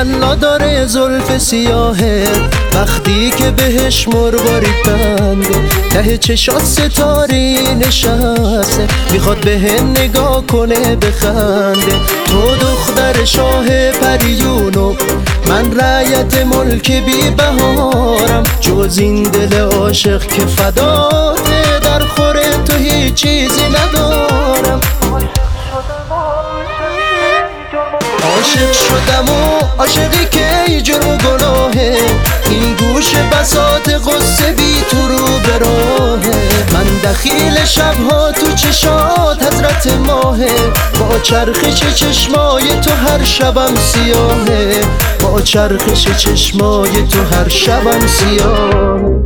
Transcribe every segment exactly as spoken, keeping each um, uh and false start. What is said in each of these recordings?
والله داره زلف سیاهه وقتی که بهش مروارید بنده ته چشات ستاره نشسته میخواد به نگاه کنه بخنده. تو دختر شاه پریونو من رعیت ملک بی بهارم جز این دل عاشق که فداته در خوره تو هیچ چیزی ندارم. عاشق شدم و عاشقی که ای جرم و گناهه این گوش بساط غصه بی تو رو به راهه. من دخیل شبها تو چشات حضرت ماهه با چرخش چشمای تو هر شبم سیاهه با چرخش چشمای تو هر شبم سیاهه.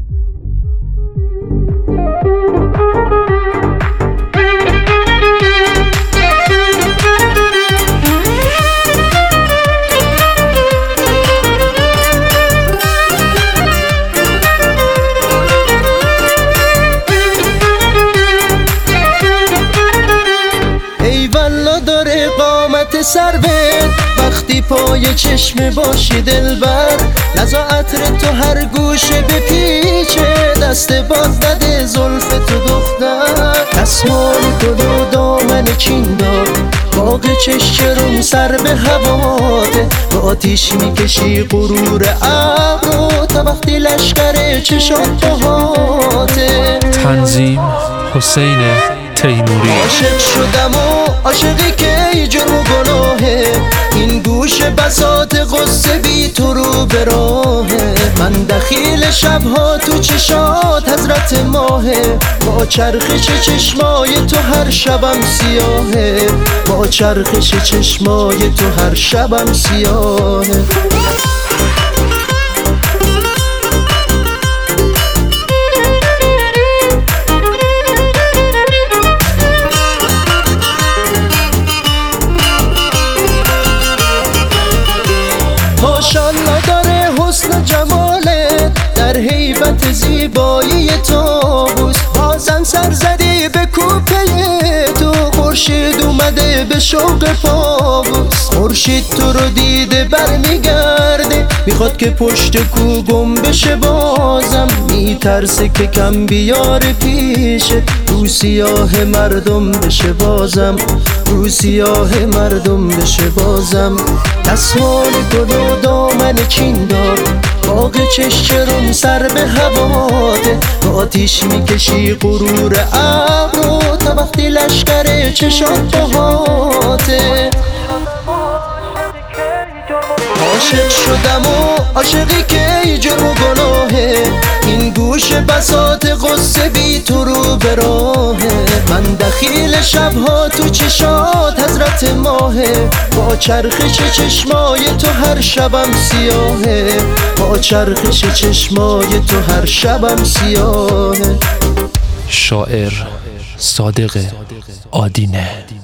داره قامت سربت وقتی پای چشم باشی دلبر نزا عطر تو هر گوشه بپیچه دست باز بده زلف تو دختر دستمال تو دو دامن چین دار باغ چشم سر به هواته با آتیش میکشی غرور عقل تا وقتی لشکر چشات باهاته. تنظیم حسین تیموری. عاشق شدم و عاشقی که ای جرم و گناهه این گوش بساط غصه بی تو رو به راهه. من دخیل شبها تو چشات حضرت ماهه با چرخش چشمای تو هر شبم سیاهه با چرخش چشمای تو هر شبم سیاهه. ماشالله داره حسن جماله در هیبت زیبایی طاووس بازم سر زدی به کوپه تو خورشید اومده به شوق پاووس. خورشید تو رو دیده برمیگرده میخواد که پشت کو گم بشه بازم میترسه که کم بیار پیشه رو سیاه مردم بشه بازم رو سیاه مردم بشه بازم. دستمال تو دو دامن چین دار باغ چشم سر به هواته با آتیش میکشی غرور عقل تا وقتی لشکر چشات باهاته. عاشق شدم و عاشقی که ای جرم و گناهه این گوش بساط غصه بی تو رو به راهه. من دخیل شبها تو چشات حضرت ماهه با چرخش چشمای تو هر شبم سیاهه با چرخش چشمای تو هر شبم سیاهه. شاعر صادق آدینه.